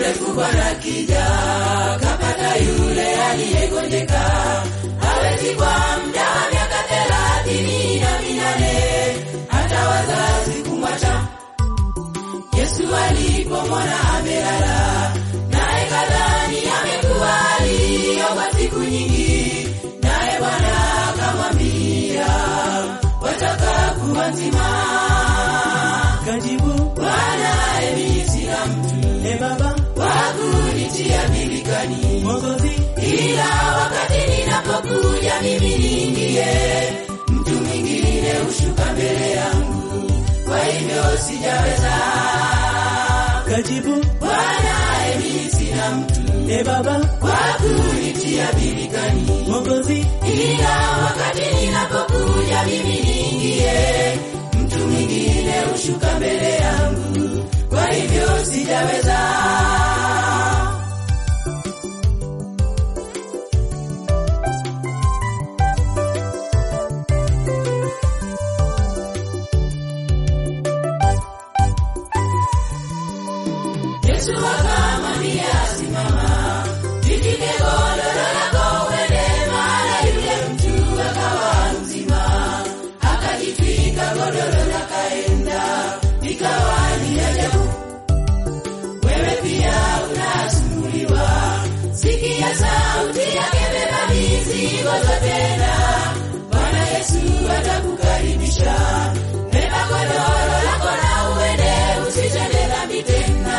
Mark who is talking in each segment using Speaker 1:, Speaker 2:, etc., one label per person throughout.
Speaker 1: mrefu Bwana kija, kapata yule aliyegonjeka, hawezi kwa muda wa miaka 38, hata wazazi kumwacha. Yesu alipomwona amelala, naye kadhani amekuwa aliomba siku nyingi, naye Bwana akamwambia, wataka kuwa mzima?
Speaker 2: Kajibu,
Speaker 1: Bwana, mimi sina mtu,
Speaker 2: Baba,
Speaker 1: wakunitia birikani,
Speaker 2: Mwokozi,
Speaker 1: ila wakati ninapokuja mimi niingie, mtu mwingine ushuka mbele yangu, kwa hivyo sijaweza.
Speaker 2: Kajibu,
Speaker 1: Bwana, mimi sina mtu,
Speaker 2: Baba,
Speaker 1: wakunitia birikani,
Speaker 2: Mwokozi,
Speaker 1: ila wakati ninapokuja mimi niingie, mtu mwingine ushuka mbele yangu, kwa hivyo sijaweza. Yesu akamwambia, simama, jitwike godoro lako uende, maana yule mtu akawa mzima. Akajitwika godoro na kaenda, ikawa ni ajabu. Wewe pia unasumbuliwa, sikia sauti yake, beba mizigo zote na Bwana Yesu atakukaribisha. Beba godoro lako na uende, usitende dhambi tena.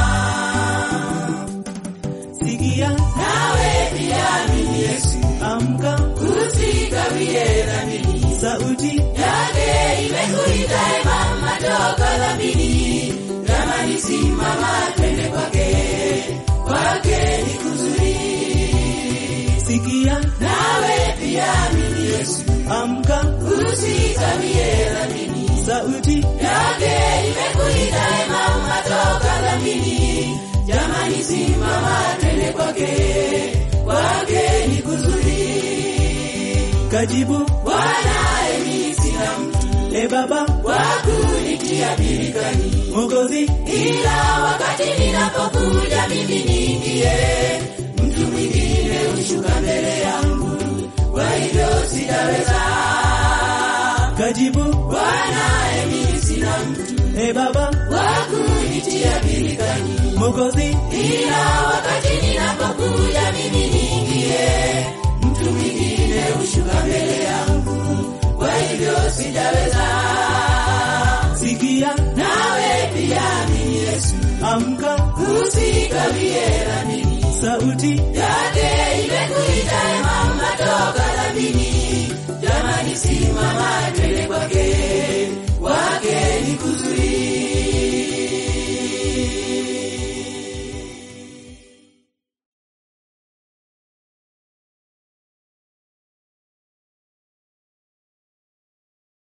Speaker 2: sikia,
Speaker 1: Nawe pia amini Yesu,
Speaker 2: amka,
Speaker 1: usikawie dhambini,
Speaker 2: sauti
Speaker 1: yake imekuita, mama, toka dhambini. Jamani, simama twende kwake, kwake ni kuzuri.
Speaker 2: sikia,
Speaker 1: Nawe pia amini Yesu,
Speaker 2: amka,
Speaker 1: usikawie dhambini,
Speaker 2: sauti
Speaker 1: yake imekuita, mama, toka dhambini. Jamani, simama twende kwake, kwake ni kuzuri.
Speaker 2: Kajibu,
Speaker 1: Bwana, mimi sina mtu,
Speaker 2: Baba,
Speaker 1: wakunitia birikani,
Speaker 2: Mwokozi,
Speaker 1: ila wakati ninapokuja mimi niingie, mtu mwingine ushuka mbele yangu, kwa hivyo sitaweza.
Speaker 2: Kajibu,
Speaker 1: Bwana, mimi sina mtu,
Speaker 2: Baba,
Speaker 1: wakunitia birikani,
Speaker 2: Mwokozi,
Speaker 1: ila wakati ninapokuja mimi niingie, mtu mwingine ushuka mbele yangu, kwa hivyo sitaweza.
Speaker 2: sikia,
Speaker 1: Nawe pia amini Yesu,
Speaker 2: amka,
Speaker 1: usikawie dhambini,
Speaker 2: sauti
Speaker 1: yake